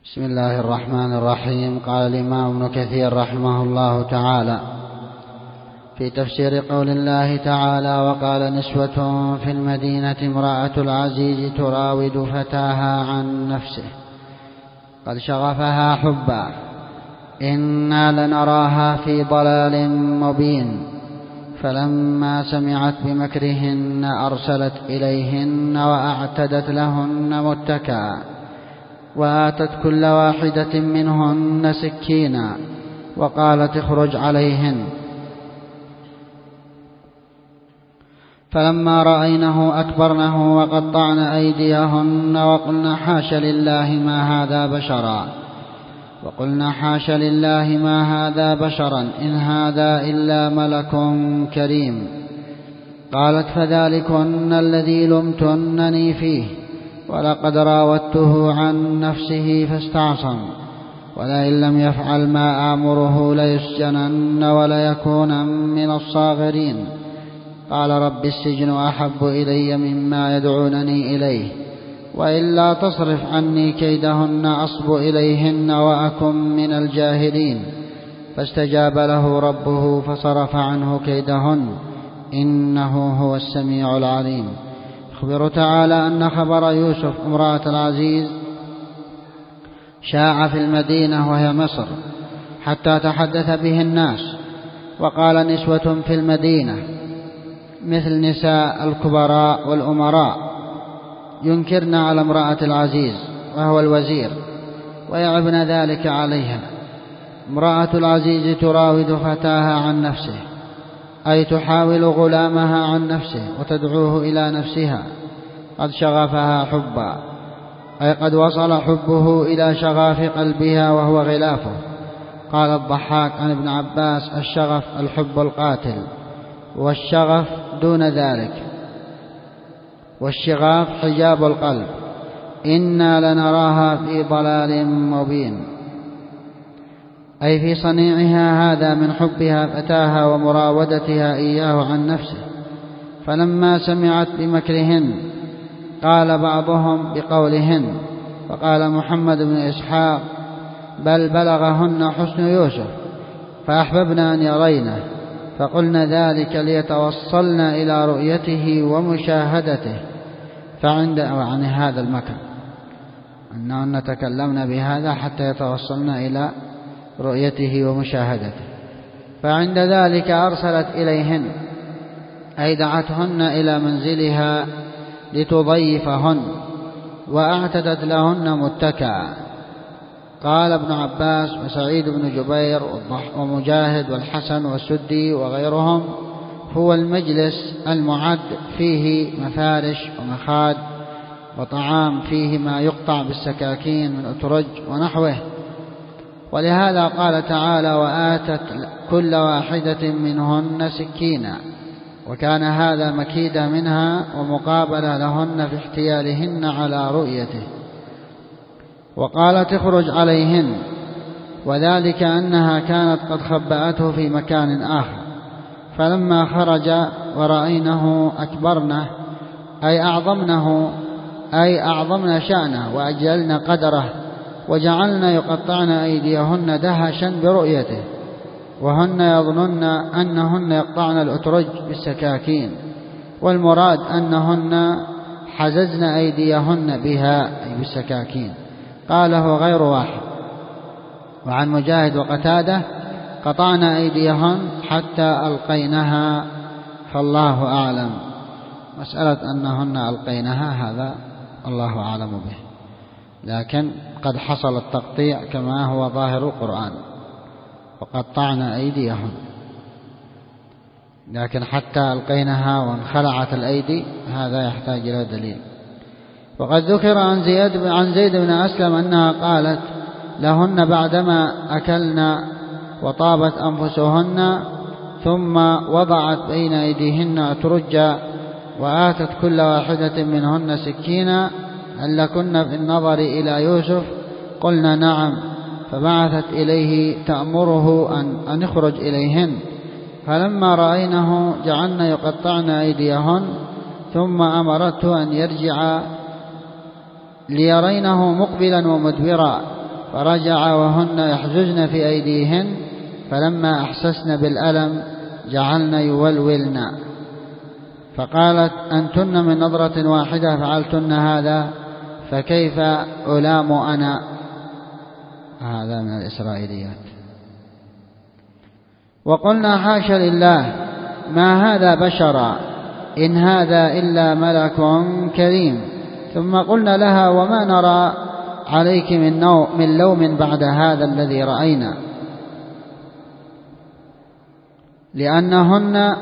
بسم الله الرحمن الرحيم. قال الإمام ابن كثير رحمه الله تعالى في تفسير قول الله تعالى: وقال نسوة في المدينة امرأة العزيز تراود فتاها عن نفسه قد شغفها حبا إنا لنراها في ضلال مبين فلما سمعت بمكرهن أرسلت إليهن وأعتدت لهن متكئا وآتت كل واحدة منهن سكينا وقالت اخرج عليهن فلما رأينه أكبرنه وقطعن أيديهن وقلن حاش لله ما هذا بشرا إن هذا إلا ملك كريم. قالت فذلكن الذي لمتنني فيه ولقد راودته عن نفسه فاستعصم ولئن لم يفعل ما آمره ليسجنن وليكون من الصاغرين. قال رب السجن أحب إلي مما يدعونني إليه وإلا تصرف عني كيدهن أصب إليهن وأكن من الجاهلين. فاستجاب له ربه فصرف عنه كيدهن إنه هو السميع العليم. يخبر تعالى أن خبر يوسف امرأة العزيز شاع في المدينة وهي مصر حتى تحدث به الناس. وقال نسوة في المدينة مثل نساء الكبراء والأمراء ينكرن على امرأة العزيز وهو الوزير ويعبن ذلك عليها. امرأة العزيز تراود فتاها عن نفسه أي تحاول غلامها عن نفسه وتدعوه إلى نفسها. قد شغفها حبا أي قد وصل حبه إلى شغاف قلبها وهو غلافه. قال الضحاك عن ابن عباس: الشغف الحب القاتل والشغف دون ذلك والشغاف حجاب القلب. إنا لنراها في ضلال مبين أي في صنيعها هذا من حبها فتاها ومراودتها إياه عن نفسه. فلما سمعت بمكرهن قال بعضهم بقولهن وقال محمد بن إسحاق: بل بلغهن حسن يوسف فأحببنا أن يرينه فقلنا ذلك ليتوصلن إلى رؤيته ومشاهدته. فعند عن هذا المكر أنهن تكلمن بهذا حتى يتوصلن إلى رؤيته ومشاهدته. فعند ذلك أرسلت إليهن أي دعتهن إلى منزلها لتضيفهن وأعتدت لهن متكئا. قال ابن عباس وسعيد بن جبير ومجاهد والحسن والسدي وغيرهم: هو المجلس المعد فيه مفارش ومخاد وطعام فيه ما يقطع بالسكاكين من أترج ونحوه. ولهذا قال تعالى: وآتت كل واحدة منهن سكينا. وكان هذا مكيدا منها ومقابلة لهن في احتيالهن على رؤيته. وقالت اخرج عليهن وذلك أنها كانت قد خبأته في مكان آخر. فلما خرج ورأينه أكبرنه أي أعظمن شأنه وأجلن قدره وجعلن يقطعن أيديهن دهشا برؤيته وهن يظنن أنهن يقطعن الأترج بالسكاكين والمراد أنهن حززن أيديهن بها أي بالسكاكين. قاله غير واحد. وعن مجاهد وقتادة: قطعن أيديهن حتى ألقينها فالله أعلم. مسألة أنهن ألقينها هذا الله أعلم به، لكن قد حصل التقطيع كما هو ظاهر القرآن وقطعن أيديهن، لكن حتى ألقينها وانخلعت الأيدي هذا يحتاج إلى دليل. وقد ذكر عن زيد بن أسلم أنها قالت لهن بعدما أكلن وطابت أنفسهن ثم وضعت بين أيديهن أترجا وآتت كل واحدة منهن سكينا: هل لكن في النظر إلى يوسف؟ قلنا نعم. فبعثت إليه تأمره أن يخرج إليهن. فلما رأينه جعلن يقطعن أيديهن ثم أمرته أن يرجع ليرينه مقبلا ومدبرا فرجع وهن يحجزن في أيديهن، فلما أحسسن بالألم جعلن يولولن، فقالت أنتن من نظرة واحدة فعلتن هذا، فكيف ألام أنا؟ هذا من الإسرائيليات. وقلنا حاشا لله ما هذا بشرا إن هذا إلا ملك كريم. ثم قلنا لها وما نرى عليك من لوم بعد هذا الذي رأينا، لأنهن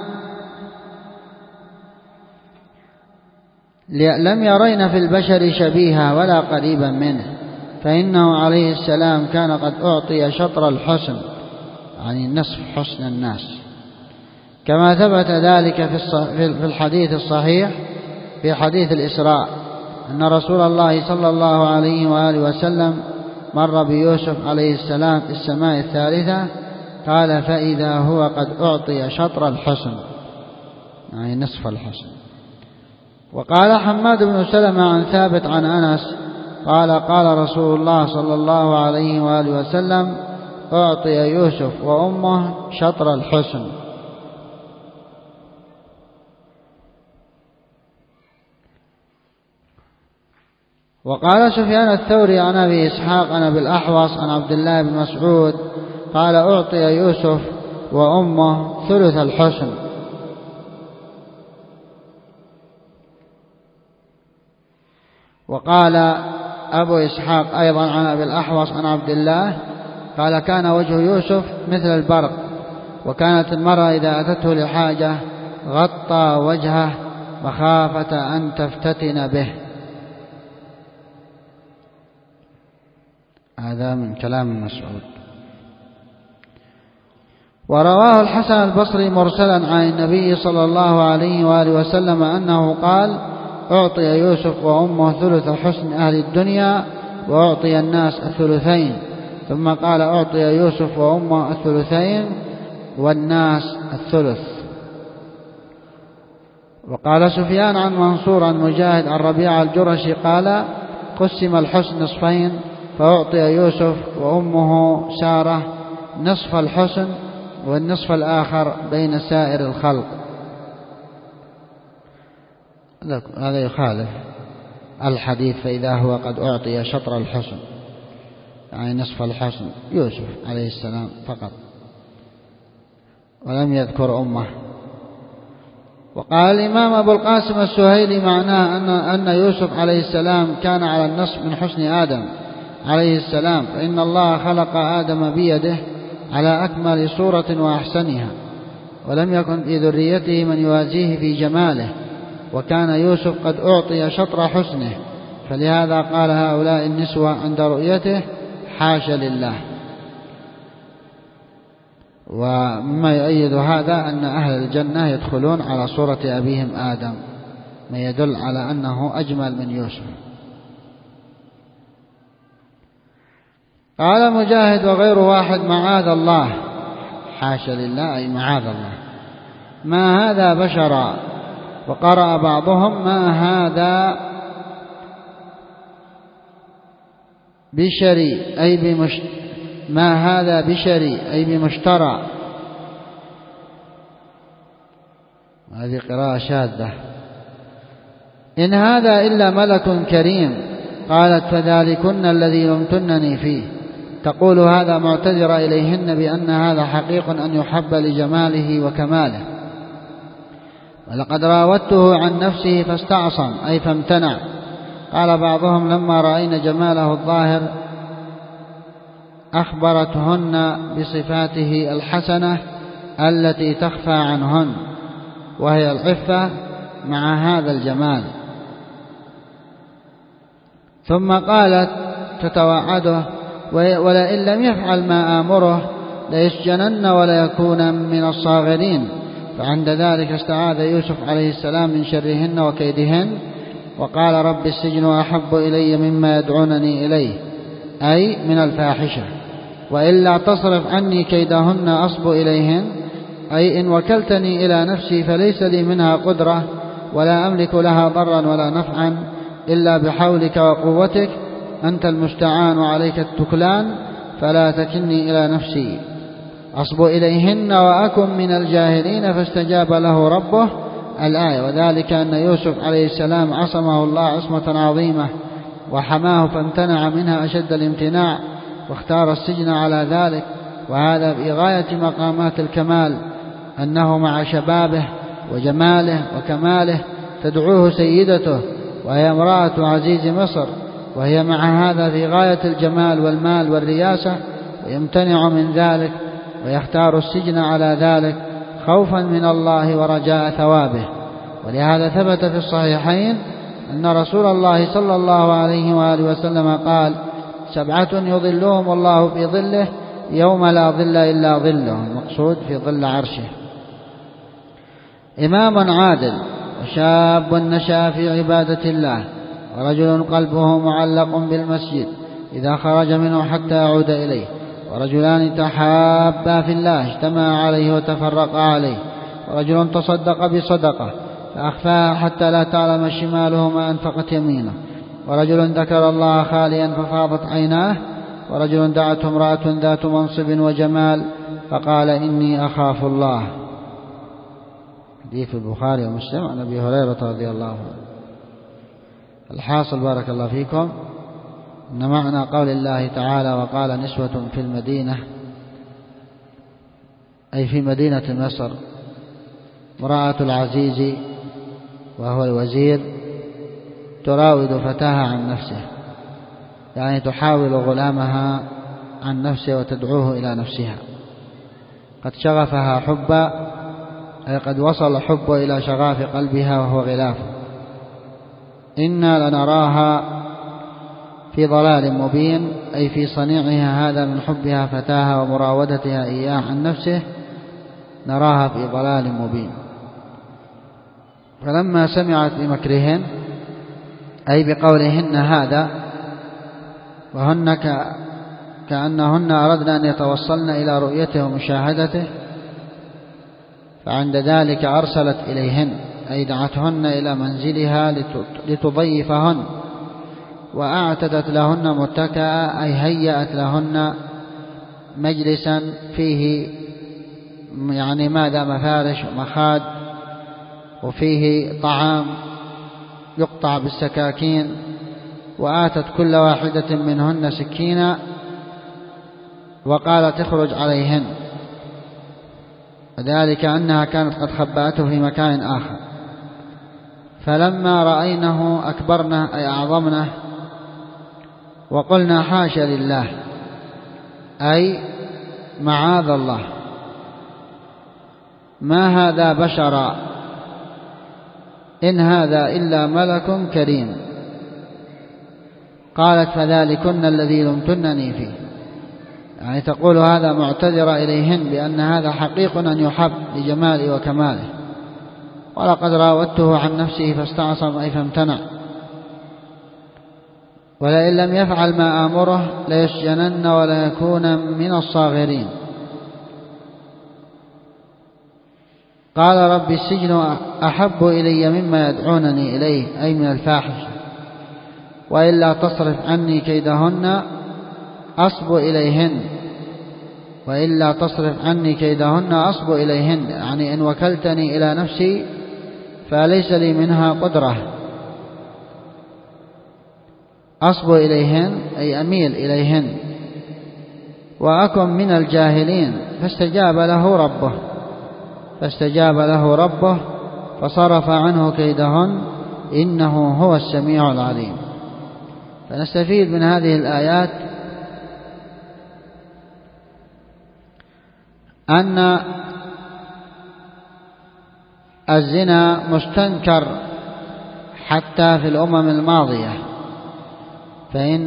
لم يرين في البشر شبيها ولا قريبا منه، فإنه عليه السلام كان قد أعطي شطر الحسن، يعني نصف حسن الناس، كما ثبت ذلك في الحديث الصحيح في حديث الإسراء أن رسول الله صلى الله عليه وآله وسلم مر بيوسف عليه السلام في السماء الثالثة، قال فإذا هو قد أعطي شطر الحسن، يعني نصف الحسن. وقال حماد بن سلمة عن ثابت عن أنس قال قال رسول الله صلى الله عليه وآله وسلم أعطي يوسف وأمه شطر الحسن. وقال سفيان الثوري عن أبي إسحاق عن أبي الأحوص عن عبد الله بن مسعود قال أعطي يوسف وأمه ثلث الحسن. وقال أبو إسحاق أيضا عن أبي الأحوص عن عبد الله قال كان وجه يوسف مثل البرق، وكانت المرأة إذا أتته لحاجة غطى وجهه مخافة أن تفتتن به. هذا من كلام مسعود. ورواه الحسن البصري مرسلا عن النبي صلى الله عليه وآله وسلم أنه قال أعطي يوسف وأمه ثلث حسن أهل الدنيا وأعطي الناس الثلثين، ثم قال أعطي يوسف وأمه الثلثين والناس الثلث. وقال سفيان عن منصور عن مجاهد عن ربيعة الجرشي قال قسم الحسن نصفين، فأعطي يوسف وأمه سارة نصف الحسن والنصف الآخر بين سائر الخلق. هذا يخالف الحديث فإذا هو قد أعطي شطر الحسن، يعني نصف الحسن يوسف عليه السلام فقط، ولم يذكر أمه. وقال الإمام أبو القاسم السهيلي معناه أن يوسف عليه السلام كان على النصف من حسن آدم عليه السلام، فإن الله خلق آدم بيده على أكمل صورة وأحسنها، ولم يكن في ذريته من يوازيه في جماله، وكان يوسف قد أعطي شطر حسنه، فلهذا قال هؤلاء النسوة عند رؤيته حاشا لله. ومما يؤيد هذا أن أهل الجنة يدخلون على صورة أبيهم آدم، ما يدل على أنه أجمل من يوسف. قال مجاهد وغير واحد معاذ الله، حاشا لله أي معاذ الله، ما هذا بشرا. وقرأ بعضهم ما هذا بشري ما هذا بشري أي بمشترى. هذه قراءة شاذة. إن هذا إلا ملك كريم. قالت فذلكن الذي لمتنني فيه، تقول هذا معتذرة إليهن بأن هذا حقيق أن يحب لجماله وكماله. ولقد راودته عن نفسه فاستعصم أي فامتنع. قال بعضهم لما رأينا جماله الظاهر أخبرتهن بصفاته الحسنة التي تخفى عنهن، وهي العفة مع هذا الجمال. ثم قالت تتوعده ولئن لم يفعل ما آمره ليسجنن وليكون من الصاغرين. فعند ذلك استعاذ يوسف عليه السلام من شرهن وكيدهن، وقال رب السجن أحب إلي مما يدعونني إليه، أي من الفاحشة، وإلا تصرف عني كيدهن أصب إليهن، أي إن وكلتني إلى نفسي فليس لي منها قدرة ولا أملك لها ضرا ولا نفعا إلا بحولك وقوتك، أنت المستعان وعليك التكلان فلا تكلني إلى نفسي أصب إليهن وأكن من الجاهلين فاستجاب له ربه الآية. وذلك أن يوسف عليه السلام عصمه الله عصمة عظيمة وحماه فامتنع منها أشد الامتناع واختار السجن على ذلك، وهذا بغاية مقامات الكمال، أنه مع شبابه وجماله وكماله تدعوه سيدته وهي امرأة عزيز مصر، وهي مع هذا في غاية الجمال والمال والرياسة، ويمتنع من ذلك ويختار السجن على ذلك خوفا من الله ورجاء ثوابه. ولهذا ثبت في الصحيحين أن رسول الله صلى الله عليه وآله وسلم قال: 7 يظلهم الله في ظله يوم لا ظل إلا ظله، المقصود في ظل عرشه: إمام عادل، وشاب نشأ في عبادة الله، ورجل قلبه معلق بالمسجد إذا خرج منه حتى يعود إليه، ورجلان تحابا في الله اجتمعا عليه وتفرقا عليه، ورجل تصدق بصدقة فأخفاها حتى لا تعلم شماله ما أنفقت يمينه، ورجل ذكر الله خاليا ففاضت عيناه، ورجل دعته امرأة ذات منصب وجمال فقال: إني أخاف الله. حديث البخاري ومسلم عن أبي هريرة رضي الله عنه. الحاصل بارك الله فيكم أن معنى قول الله تعالى: وقال نسوة في المدينة، أي في مدينة مصر، امرأة العزيز وهو الوزير تراود فتاها عن نفسه، يعني تحاول غلامها عن نفسه وتدعوه إلى نفسها، قد شغفها حبا، أي قد وصل الحب إلى شغاف قلبها وهو غلافه. إنا لنراها في ضلال مبين، أي في صنيعها هذا من حبها فتاها ومراودتها إياه عن نفسه، نراها في ضلال مبين. فلما سمعت بمكرهن، أي بقولهن هذا، وهن كأنهن أردن أن يتوصلن إلى رؤيته ومشاهدته، فعند ذلك أرسلت إليهن، أي دعتهن إلى منزلها لتضيفهن، وأعتدت لهن متكئا، أي هيأت لهن مجلسا فيه يعني مفارش ومخاد، وفيه طعام يقطع بالسكاكين، وآتت كل واحدة منهن سكينا وقالت: اخرج عليهن، وذلك أنها كانت قد خبأته في مكان آخر. فلما رأينه أكبرنه، أي أعظمنه، وقلنا: حاشا لله، أي معاذ الله، ما هذا بشرا، إن هذا إلا ملك كريم. قالت: فذلكن الذي لمتنني فيه، يعني تقول هذا معتذرة إليهن بأن هذا حقيق أن يحب لجماله وكماله، ولقد راودته عن نفسه فاستعصم، أي فامتنع، ولئن لم يفعل ما آمره ليسجنن ولا يكون من الصاغرين. قال: رب السجن أحب إلي مما يدعونني إليه، أي من الفاحشة، وإلا تصرف عني كيدهن أصب إليهن، وإلا تصرف عني كيدهن أصب إليهن، يعني إن وكلتني إلى نفسي فليس لي منها قدرة. أصب إليهن أي أميل إليهن، وأكن من الجاهلين. فاستجاب له ربه فصرف عنه كيدهن، إنه هو السميع العليم. فنستفيد من هذه الآيات أن الزنا مستنكر حتى في الأمم الماضية، فإن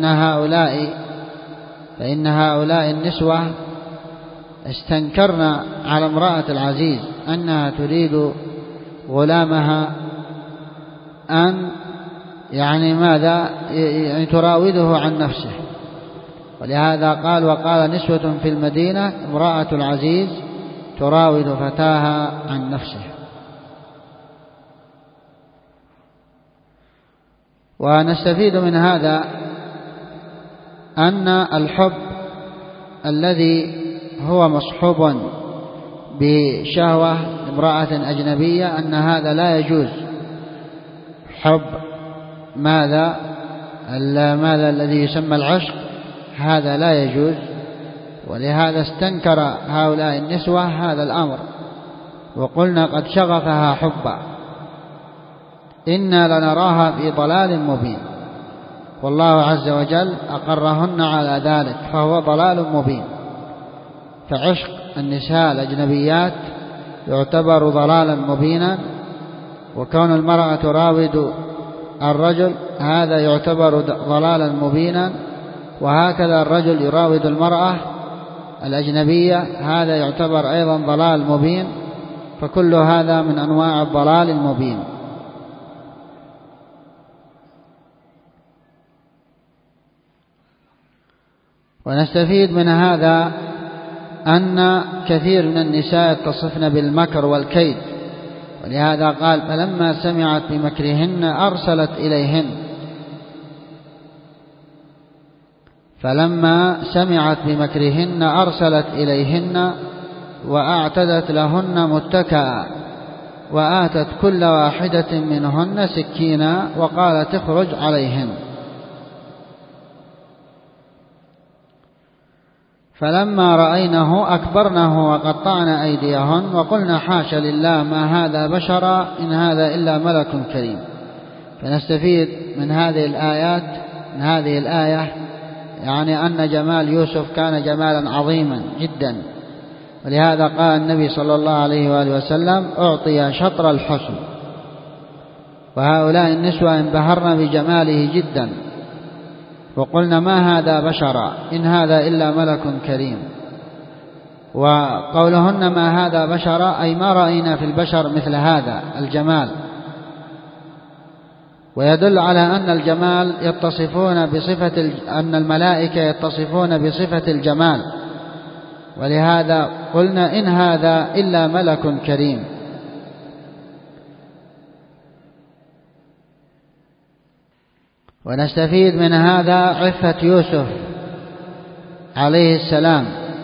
هؤلاء النسوة استنكرن على امرأة العزيز أنها تريد غلامها أن يعني تراوده عن نفسه، ولهذا قال: وقال نسوة في المدينة امرأة العزيز تراود فتاها عن نفسه. ونستفيد من هذا أن الحب الذي هو مصحوب بشهوة امرأة أجنبية أن هذا لا يجوز. حب ماذا الذي يسمى العشق هذا لا يجوز، ولهذا استنكر هؤلاء النسوة هذا الأمر وقلنا قد شغفها حبا، إنا لنراها في ضلال مبين، والله عز وجل أقرهن على ذلك فهو ضلال مبين. فعشق النساء الأجنبيات يعتبر ضلالا مبينا، وكون المرأة تراود الرجل هذا يعتبر ضلالا مبينا، وهكذا الرجل يراود المرأة الأجنبية هذا يعتبر أيضا ضلال مبين، فكل هذا من أنواع الضلال المبين. ونستفيد من هذا أن كثير من النساء يتصفن بالمكر والكيد، ولهذا قال فلما سمعت بمكرهن أرسلت إليهن وأعتدت لهن متكئا وآتت كل واحدة منهن سكينا وقالت اخرج عليهن. فلما رأينه أكبرنه وقطعن أيديهن وقلنا حاشا لله ما هذا بشرا إن هذا إلا ملك كريم. فنستفيد من هذه الآية يعني أن جمال يوسف كان جمالا عظيما جدا، ولهذا قال النبي صلى الله عليه وآله وسلم أعطي شطر الحسن، وهؤلاء النسوة انبهرن بجماله جدا، وقلنا ما هذا بشرا إن هذا إلا ملك كريم. وقولهن ما هذا بشرا أي ما رأينا في البشر مثل هذا الجمال، ويدل على أن الجمال أن الملائكة يتصفون بصفة الجمال، ولهذا قلنا إن هذا إلا ملك كريم. ونستفيد من هذا عفة يوسف عليه السلام،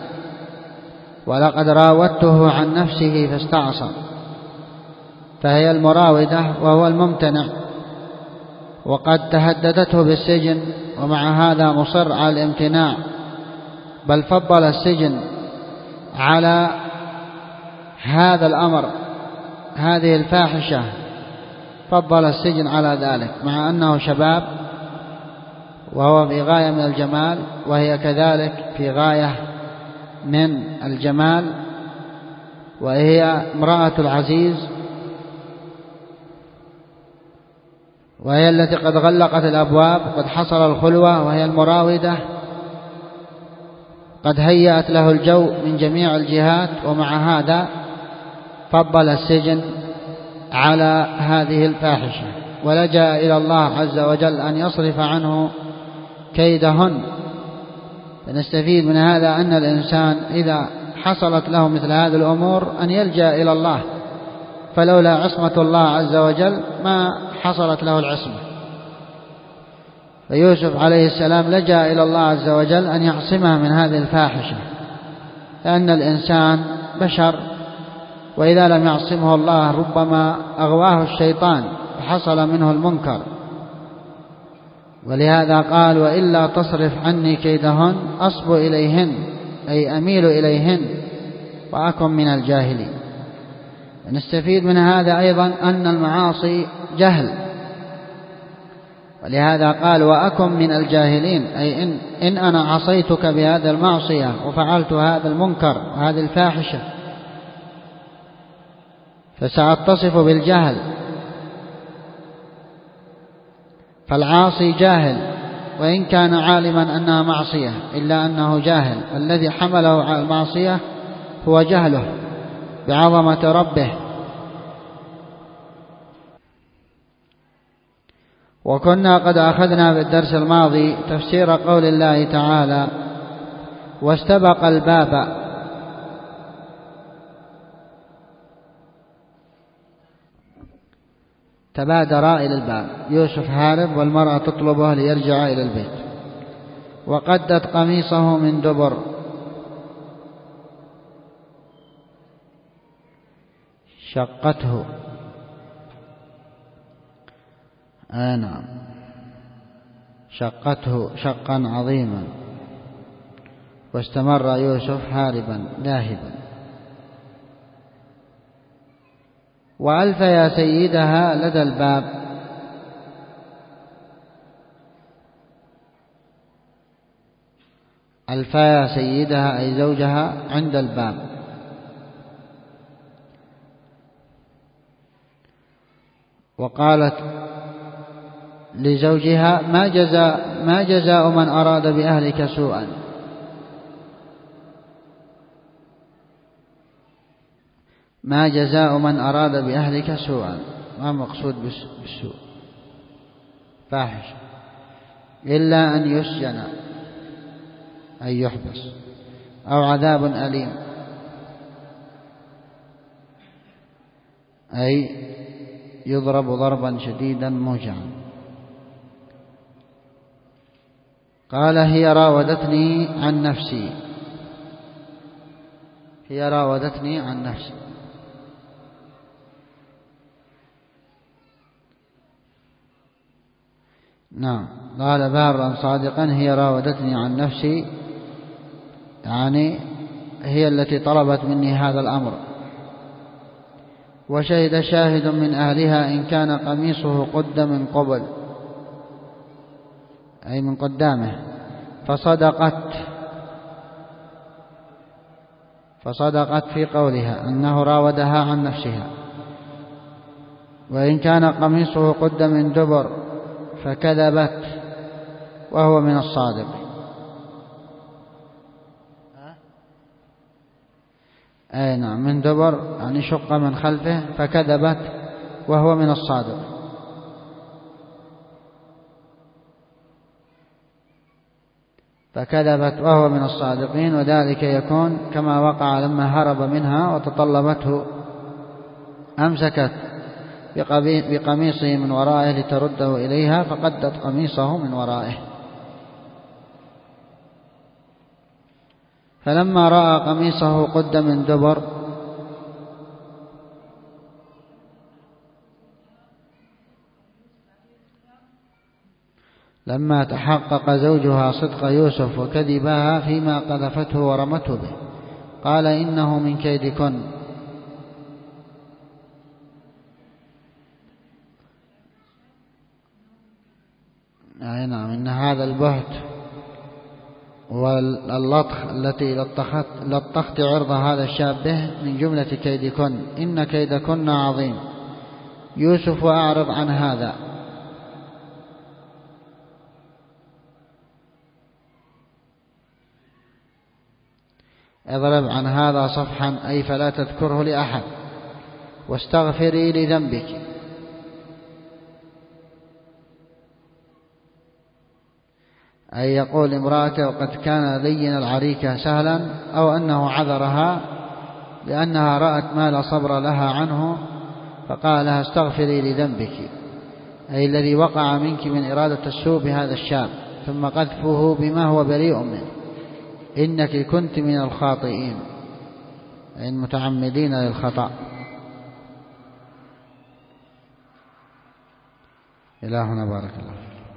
ولقد راودته عن نفسه فاستعصم، فهي المراودة وهو الممتنع، وقد تهددته بالسجن ومع هذا مصر على الامتناع، بل فضل السجن على هذا الأمر، هذه الفاحشة فضل السجن على ذلك، مع أنه شباب وهو في غاية من الجمال وهي كذلك في غاية من الجمال، وهي امرأة العزيز، وهي التي قد غلقت الأبواب وقد حصل الخلوة، وهي المراودة قد هيأت له الجو من جميع الجهات، ومع هذا فضل السجن على هذه الفاحشة، ولجأ إلى الله عز وجل أن يصرف عنه كيدهن. فنستفيد من هذا أن الإنسان إذا حصلت له مثل هذه الأمور أن يلجأ إلى الله، فلولا عصمة الله عز وجل ما حصلت له العصمة. فيوسف عليه السلام لجأ إلى الله عز وجل أن يعصمه من هذه الفاحشة، لأن الإنسان بشر، وإذا لم يعصمه الله ربما أغواه الشيطان فحصل منه المنكر. ولهذا قال وإلا تصرف عني كيدهن أصب إليهن أي أميل إليهن وأكن من الجاهلين. نستفيد من هذا أيضا أن المعاصي جهل، ولهذا قال وأكن من الجاهلين، أي إن أنا عصيتك بهذا المعصية وفعلت هذا المنكر وهذه الفاحشة فسأتصف بالجهل. فالعاصي جاهل وإن كان عالما أنها معصية إلا أنه جاهل، الذي حمله على المعصية هو جهله بعظمة ربه. وكنا قد أخذنا بالدرس الماضي تفسير قول الله تعالى واستبق الباب، تبادر إلى الباب، يوسف هارب والمرأة تطلبه ليرجع إلى البيت. وقدت قميصه من دبر. شقته. نعم، شقته شقا عظيما. واستمر يوسف هاربا لاهبا. وألف يا سيدها لدى الباب. ألف يا سيدها أي زوجها عند الباب. وقالت لزوجها ما جزاء من أراد بأهلك سوءا. ما جزاء من أراد بأهلك سوءا، ما مقصود بالسوء فاحش، إلا أن يسجن أي يحبس، أو عذاب أليم أي يضرب ضربا شديدا موجعا. قال هي راودتني عن نفسي. هي راودتني عن نفسي. نعم، قال بارا صادقا هي راودتني عن نفسي، يعني هي التي طلبت مني هذا الأمر. وشهد شاهد من أهلها إن كان قميصه قد من قبل أي من قدامه، فصدقت في قولها أنه راودها عن نفسها. وإن كان قميصه قد من دبر فكذبت وهو من الصادق. أي نعم، من دبر يعني شق من خلفه، فكذبت وهو من الصادق. فكذبت وهو من الصادقين، وذلك يكون كما وقع لما هرب منها وتطلبته، أمسكت بقميصه من ورائه لترده إليها، فقدت قميصه من ورائه. فلما رأى قميصه قد من دبر لما تحقق زوجها صدق يوسف وكذبها فيما قذفته ورمته به، قال إنه من كيدكن. أي نعم، إن هذا البهت واللطخ التي لطخت عرض هذا الشاب به من جملة كيدكن، إن كيدكن عظيم. يوسف أعرض عن هذا. اضرب عن هذا صفحا أي فلا تذكره لأحد، واستغفري لذنبك. أي يقول امرأته وقد كان لين العريكة سهلا، أو أنه عذرها لأنها رأت ما لا صبر لها عنه، فقال لها استغفري لذنبك، أي الذي وقع منك من إرادة السوء بهذا الشاب، ثم قذفه بما هو بريء منه، إنك كنت من الخاطئين أي المتعمدين للخطأ. إلهنا بارك الله.